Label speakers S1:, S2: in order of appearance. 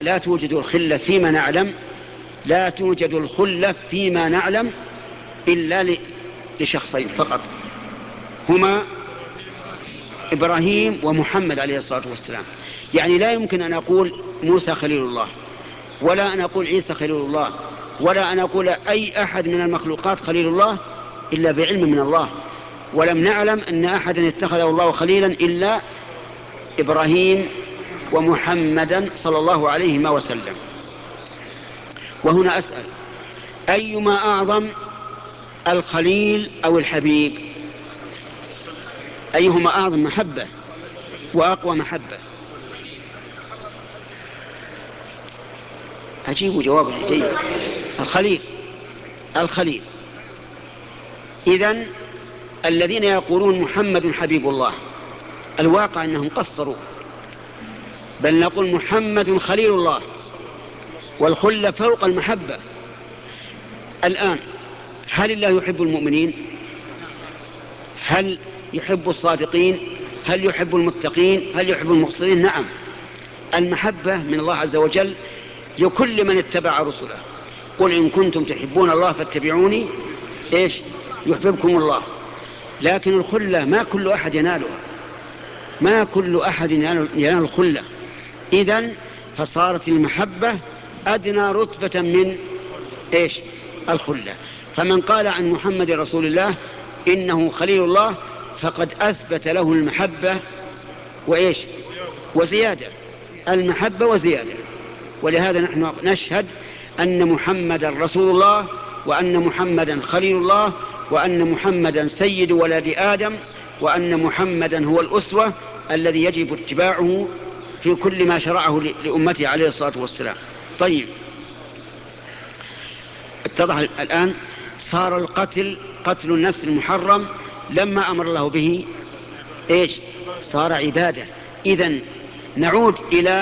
S1: لا توجد الخلة فيما نعلم، لا توجد الخلة فيما نعلم إلا لشخصين فقط، هما إبراهيم ومحمد عليه الصلاة والسلام. يعني لا يمكن أن أقول موسى خليل الله، ولا أن أقول عيسى خليل الله، ولا أن أقول أي أحد من المخلوقات خليل الله إلا بعلم من الله. ولم نعلم أن أحدا اتخذه الله خليلا إلا إبراهيم ومحمدا صلى الله عليه وسلم. وهنا أسأل: أيما أعظم، الخليل أو الحبيب؟ أيهما أعظم محبة وأقوى محبة؟ أجيب جواب جيد. الخليل. إذن الذين يقولون محمد حبيب الله، الواقع أنهم قصروا، بل نقول محمد خليل الله، والخلة فوق المحبة. الآن هل الله يحب المؤمنين؟ هل يحب الصادقين؟ هل يحب المتقين؟ هل يحب المقصرين؟ نعم. المحبة من الله عز وجل لكل من اتبع رسله. قل إن كنتم تحبون الله فاتبعوني يحببكم الله. لكن الخلة ما كل أحد ينالها، ما كل أحد ينال الخلة. إذن فصارت المحبة أدنى رتبة من الخلة. فمن قال عن محمد رسول الله إنه خليل الله فقد أثبت له المحبة وزيادة، المحبة وزيادة. ولهذا نحن نشهد أن محمدا رسول الله، وأن محمدا خليل الله، وأن محمدا سيد ولد آدم، وأن محمدا هو الأسوة الذي يجب اتباعه في كل ما شرعه لأمته عليه الصلاة والسلام. طيب، اتضح الآن. صار القتل، قتل النفس المحرم، لما أمر الله به صار عبادة. إذن نعود إلى